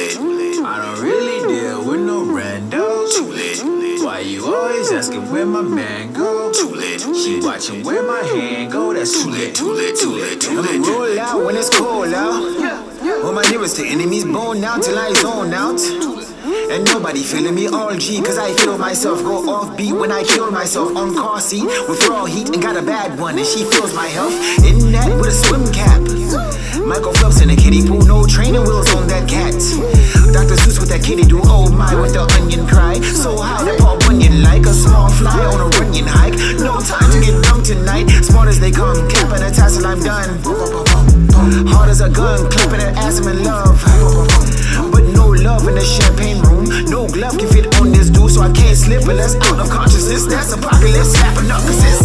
lit. I don't really deal with no randos. Too lit. Why you always asking where my man go? Too lit. She watching where my hand go. That's too lit. Too lit. Too lit. Too lit. I'ma roll out when it's cold out. All my nearest to enemies bone out till I zone out. And nobody feeling me all G, cause I feel myself go off beat when I kill myself on car seat with raw heat and got a bad one and she feels my health in that with a swim cap. Michael Phelps in a kiddie pool, no training wheels on that cat. Dr. Seuss with that kitty do, oh my, with the onion cry. So high that Paul Bunyan like a small fly on a runyon hike. No time to get dumb tonight, smart as they come, capping a tassel, I'm done. Hard as a gun, clapping that ass, I'm in love. But no love in the champagne room. No glove can fit on this dude, so I can't slip unless out of consciousness. That's apocalypse, slapping up sis.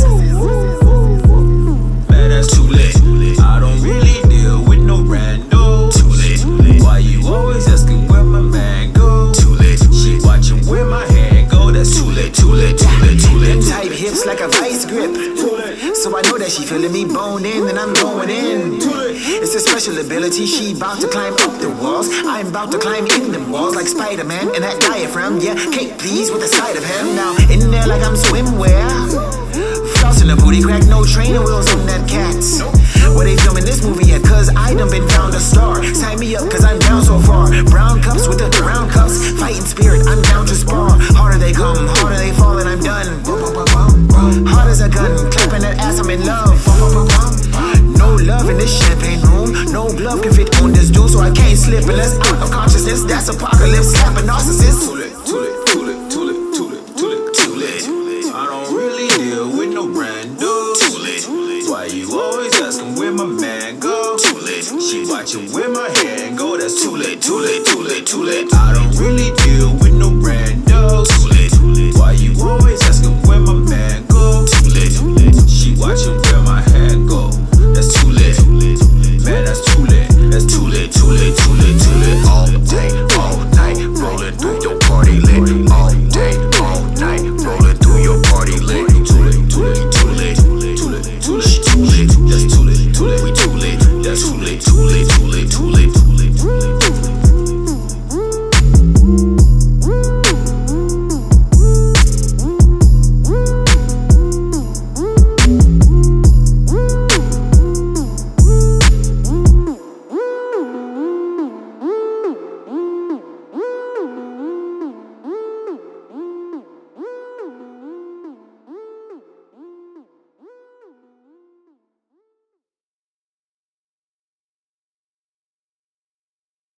Man, that's too lit. I don't really deal with no rando. Too lit. Why you always asking where my man go? Too lit. She watching where my hand go. That's too lit. Too lit. Too lit. Too lit. Them tight hips like a vice grip. So I know that she feeling me bone in and I'm going in. It's a special ability, she bout to climb up the walls. I'm about to climb in them walls like Spider-Man in that diaphragm. Yeah, cake please with the side of him. Now in there like I'm swimwear. Flossing the booty crack, no training wheels on that cat. Where they filming this movie at? Cause I done been found a star. Sign me up cause I'm down so far. Brown cups with the round cups. Fighting spirit, I'm down to spar. Harder they come, harder they fall and I'm done. Hard as a gun, clapping that ass, I'm in love. No love in this champagne room. No glove can fit on this dude, so I can't slip unless out of consciousness. That's apocalypse, slapping narcissist. Too lit. Too lit. Too lit. Too lit. Too lit. Too lit. Too lit. I don't really deal with no randos. Too lit. Why you always asking where my man go? Too lit. She watching where my hand go. That's too lit. Too lit. Too lit. Too lit. I don't really deal with no randos. Too lit. Why you always asking where my man go? Too lit. She watching where my hand go. That's too lit. Man, that's too lit. That's too lit. Too lit. Too lit. Too lit. All day, all night, rolling through your party lit. All day, all night, rolling through your party lit. Too lit. Too lit. Too lit. Too lit. Too lit. Too lit. That's too lit. Too lit. We too lit. That's too lit. Too lit.